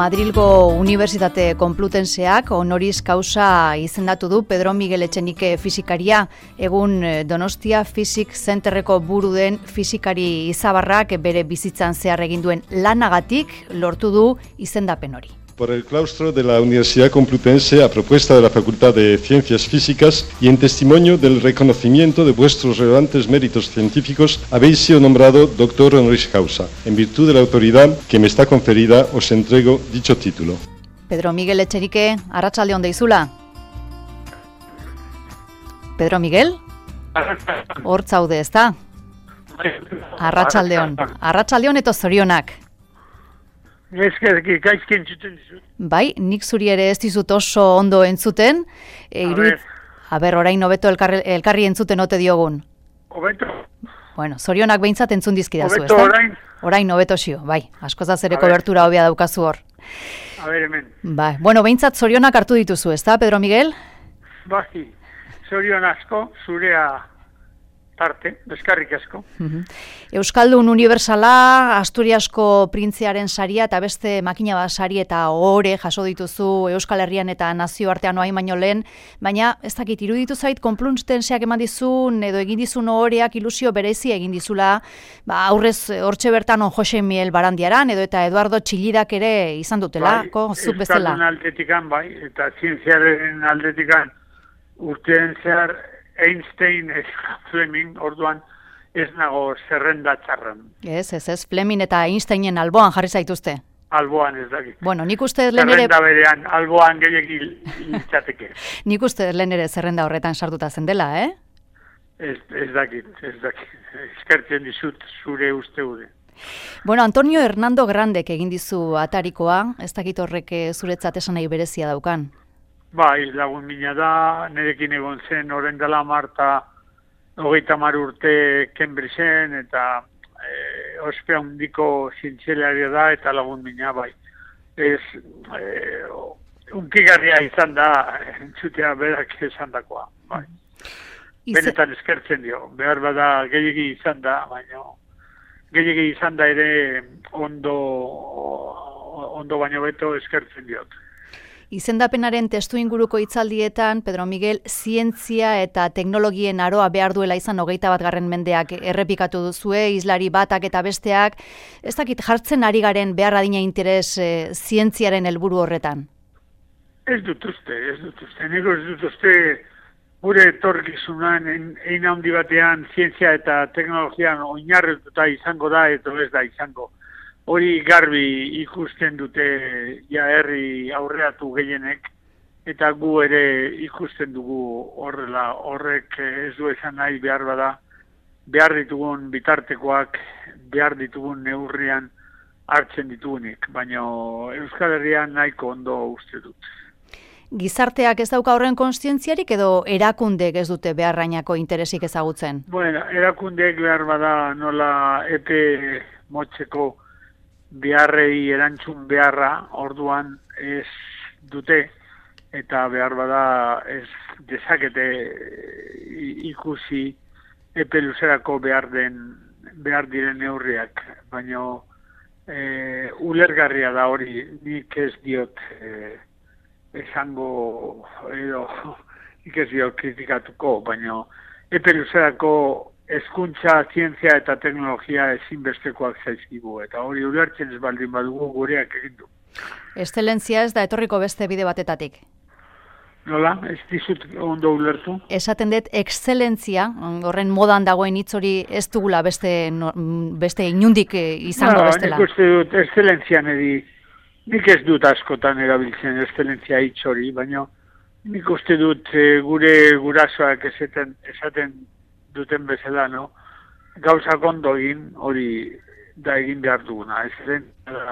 Madrilgo Unibertsitate Konplutenseak honoris causa izendatu du Pedro Miguel Etxenike fisikaria, egun Donostia Physics Centerreko buru den fisikari izabarrak bere bizitzan zehar egin duen lanagatik lortu du izendapen hori. Por el claustro de la Universidad Complutense a propuesta de la Facultad de Ciencias Físicas y en testimonio del reconocimiento de vuestros relevantes méritos científicos, habéis sido nombrado doctor honoris causa. En virtud de la autoridad que me está conferida, os entrego dicho título. Pedro Miguel Etxenike, arratsaldeon deizula. Pedro Miguel? Hor zaude, ezta? Arratsaldeon eta zorionak. Eskerrik gaizki entzuten dizut. Bai, nik zuri ere ez dizut oso ondo entzuten. Orain hobeto elkarri entzuten ote diogun. Hobeto. Bueno, zorionak behintzat entzun dizkidazu, ezta? Hobeto orain? Orain hobeto xio, bai. Askozaz ere kobertura hobea daukazu hor. Hemen. Bai, bueno, behintzat zorionak hartu dituzu, ezta, Pedro Miguel? Bai, zorion asko, zurea tarte, deskarrik asko. Euskaldun Unibertsala, Asturiasko printziaren saria eta beste makina bat sari eta ohore jaso dituzu Euskal Herrian eta nazioartean oain baino lehen, baina ez dakit iruditu zait Konplutenseak eman dizun edo egin dizun ohoreak ilusio berezia egin dizula, aurrez hortxe bertan Jose Miel Barandiaran edo eta Eduardo Txillidak ere izan dutela, zuk bezala. Euskaldun aldetikan, bai, eta zientziaren aldetikan urtean zehar Einstein, Fleming, orduan ez nago zerrenda txarran. Ez, Fleming eta Einsteinen alboan jarri zaituzte. Alboan ez dakit. Bueno, nik uste lehen ere... Zerrenda berean, alboan gehiagil iltzateke. Nik uste lehen ere zerrenda horretan sartuta zen dela, Ez dakit. Eskertzen dizut zure uste ude. Bueno, Antonio Hernando Grandek egin dizu atarikoa, ez dakit horrek zuretzat esan nahi berezia daukan. Bai, lagun mina da, nerekin egon zen, oren dela Marta, 30 urte Cambridgeen, eta ospea hundiko zientzialaria da, eta lagun mina, bai. Ez, unkigarria izan da, entzutea berak izan dakoa, bai. Benetan eskertzen dio, behar bada gehiagi izan da, baina gehiagi izan da ere ondo baino beto eskertzen diot. Izendapenaren testu inguruko hitzaldietan, Pedro Miguel, zientzia eta teknologien aroa behar duela izan 21. mendeak errepikatu duzue, hizlari batak eta besteak, ez dakit jartzen ari garen behar adina interes zientziaren helburu horretan? Ez dut uste. Nego ez dut uste gure etorkizunan ein handi batean zientzia eta teknologian oinarrituta izango da, edo ez da izango. Hori garbi ikusten dute herri aurreatu gehienek, eta gu ere ikusten dugu horrela, horrek ez du esan nahi behar bada, behar ditugun bitartekoak, behar ditugun neurrian hartzen ditugunik, baina Euskal Herrian nahiko ondo uste dut. Gizarteak ez dauka horren kontzientziarik edo erakundek ez dute beharrainako interesik ezagutzen? Bueno, erakundek behar bada nola epe motzeko beharrei erantzun beharra, orduan ez dute, eta behar bada ez dezakete ikusi epe luzerako behar diren neurriak, baina ulergarria da hori, nik ez diot esango, edo nik ez diot kritikatuko, baina epe luzerako hezkuntza, zientzia eta teknologia ezinbestekoak zaizkigu, eta hori ulertzen ez baldin badugu gureak egin du. Eszelentzia ez da etorriko beste bide batetatik? Nola? Ez dizut ondo ulertu? Esaten dut, exzelentzia, horren modan dagoen hitz hori ez dugula beste inundik izango bestela. Nik uste dut exzelentzia nik ez dut askotan erabiltzen exzelentzia hitz hori, baina nik uste dut gure gurasoak esaten duten bezala, no? Gauzak ondo egin, hori da egin behar duguna. Ez den,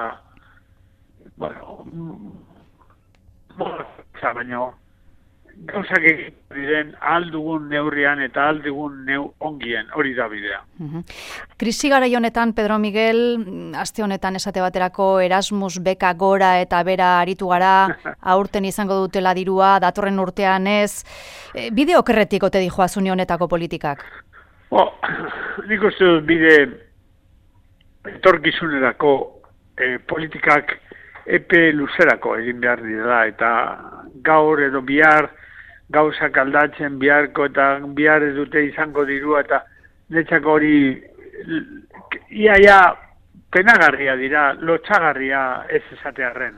baina gauzak egin diren aldugun neurrian eta aldugun ongien, hori da bidea. Krisi garai honetan, Pedro Miguel, aste honetan esate baterako Erasmus beka gora eta bera aritu gara, aurten izango dutela dirua, datorren urtean ez. Bide okerretik ote dijoa zuni honetako politikak? Nik uste dut bide etorkizunerako politikak epe luzerako egin behar dira, eta gaur edo bihar gauzak aldatzen biharko eta bihar ez dute izango dirua, eta netzako hori iaia penagarria dira, lotxagarria ez esatearren.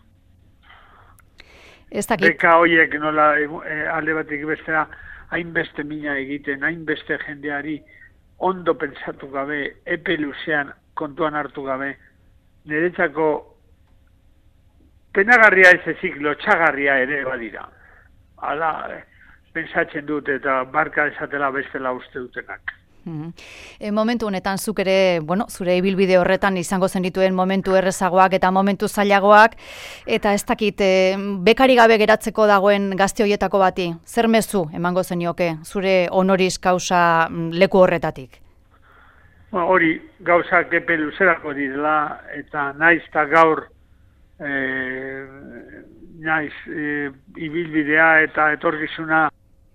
Beka horiek nola alde batik bestera hainbeste mina egiten, hainbeste jendeari ondo pentsatu gabe, epe luzean kontuan hartu gabe, niretzako penagarria ez ezik lotxagarria ere badira. Hala, pentsatzen dut eta barka esatela bestela uste dutenak. Momentu honetan zuk ere, zure ibilbide horretan izango zenituen momentu errezagoak eta momentu zailagoak, eta ez dakit, bekari gabe geratzeko dagoen gazte horietako bati, zer mezu emango zenioke zure honoris causa leku horretatik? Hori gauzak epe luzerako direla, eta naiz eta gaur naiz ibilbidea eta etorkizuna.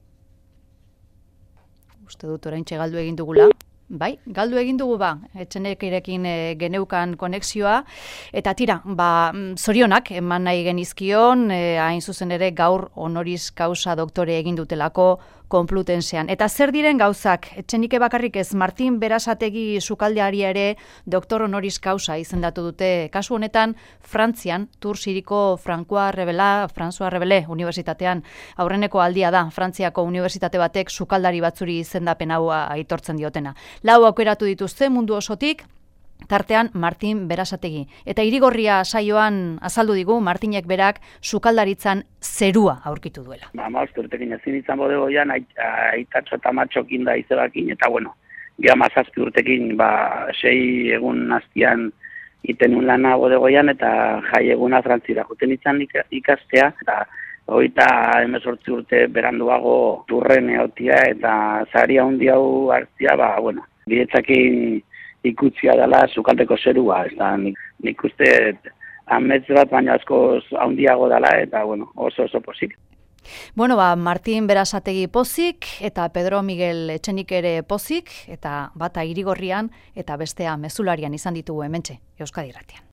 Uste dut oraintxe galdu egin dugula. Bai, galdu egin dugu Etxenekirekin geneukan konexioa, eta tira, zorionak eman nahi genizkion, hain zuzen ere gaur honoris causa doktore egin dutelako Konplutensean. Eta zer diren gauzak, Etxenike bakarrik ez, Martin Berasategi sukaldeari ere doktor honoris causa izendatu dute, kasu honetan Frantzian, Tours hiriko François Rabelais unibertsitatean, aurreneko aldia da, Frantziako unibertsitate batek sukaldari batzuri izendapen hau aitortzen diotena. 4 aukeratu dituzte mundu osotik, tartean Martin Berasategi. Eta Irigorria saioan azaldu digu Martinek berak sukaldaritzan zerua aurkitu duela. 15 urtekin ezin izan bodegoian, aitatxo eta matxokin da izebakin, eta 17 urtekin 6 egun hastian iten un lana bodegoian, eta jai eguna Frantzira juten izan ikastea, eta 18 urte beranduago turren eotia, eta zaria handi hau hartzia, biretzakin ikutzia dela sukaldeko zerua, eta nik uste amets bat baina askoz handiago dela, eta oso pozik. Martin Berasategi pozik, eta Pedro Miguel Etxenik ere pozik, eta bata Irigorrian, eta bestea Mezularian izan ditugu hementxe, Euskadi Irratian.